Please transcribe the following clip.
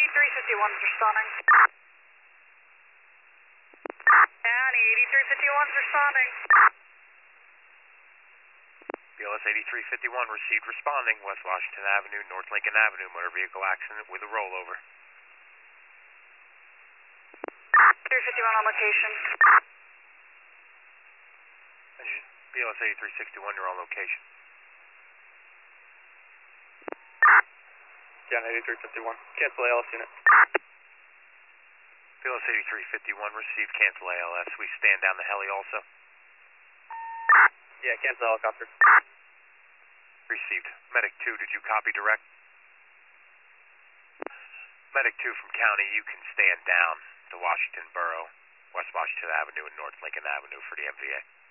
8351's responding. County 8351's responding. BLS 8351 received responding, West Washington Avenue, North Lincoln Avenue, motor vehicle accident with a rollover. 351 on location. BLS 8361, you're on location. County 8351, cancel ALS unit. BLS 8351 received, cancel ALS. We stand down the heli also. Yeah, cancel helicopter. Received. Medic 2, did you copy direct? Medic 2 from County, you can stand down to Washington Borough, West Washington Avenue and North Lincoln Avenue for the MVA.